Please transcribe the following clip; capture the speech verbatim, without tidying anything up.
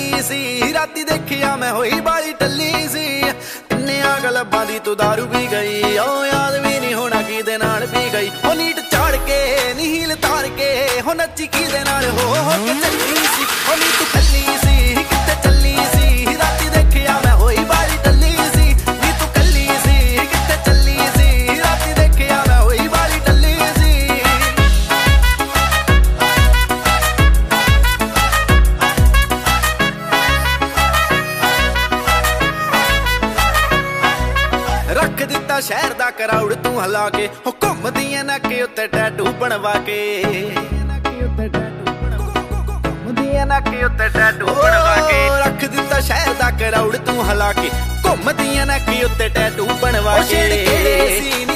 ਚੱਲੀ ਸੀ। ਰਾਤੀ ਦੇਖਿਆ ਮੈਂ ਹੋਈ ਬਾਲੀ ਟੱਲੀ ਸੀ। ਕਿੰਨਿਆਂ ਗਲਬਾਂ ਦੀ ਤੂੰ ਦਾਰੂ ਪੀ ਗਈ, ਉਹ ਯਾਦ ਵੀ ਨਹੀਂ ਹੋਣਾ ਕਿਹਦੇ ਨਾਲ ਪੀ ਗਈ। ਉਹ ਨੀਟ ਚਾੜ ਕੇ ਨੀ ਹੀਲ ਤਾਰ ਕੇ ਹੋ ਨੱਚੀ ਕਿਹਦੇ ਨਾਲ ਹੋ ਹੋ ਕੇ ਚੱਲੀ ਸੀ। ਉਹ ਨੀ ਤੂੰ ਕੱਲੀ ਸੀ ਕਿੱਥੇ ਚੱਲੀ ਸੀ। ਰਾਤੀ ਦੇਖਿਆ ਮੈਂ ਹੋਈ ਬਾਲੀ ਟੱਲੀ ਸੀ। ਨੀ ਤੂੰ ਕੱਲੀ ਸੀ ਕਿੱਥੇ ਚੱਲੀ ਸੀ। ਰਾਤੀ ਦੇਖਿਆ ਮੈਂ ਹੋਈ ਬਾਲੀ ਟੱਲੀ ਸੀ। ਰੱਖ ਦਿੱਤਾ ਸ਼ਹਿਰ ਦਾ ਕਰਾਊਡ ਤੂੰ ਹਿਲਾ ਕੇ, ਹੋ ਘੁੰਮਦੀ ਐ ਨੱਕ ਉੱਤੇ ਟੈਟੂ ਬਣਵਾ ਕੇ। ਘੁੰਮਦੀ ਐ ਨੱਕ ਉੱਤੇ ਟੈਟੂ ਬਣਵਾ ਕੇ। ਰੱਖ ਦਿੱਤਾ ਸ਼ਹਿਰ ਦਾ ਕਰਾਊਡ ਤੂੰ ਹਿਲਾ ਕੇ, ਘੁੰਮਦੀ ਐ ਨੱਕ ਉੱਤੇ ਟੈਟੂ ਬਣਵਾ ਕੇ।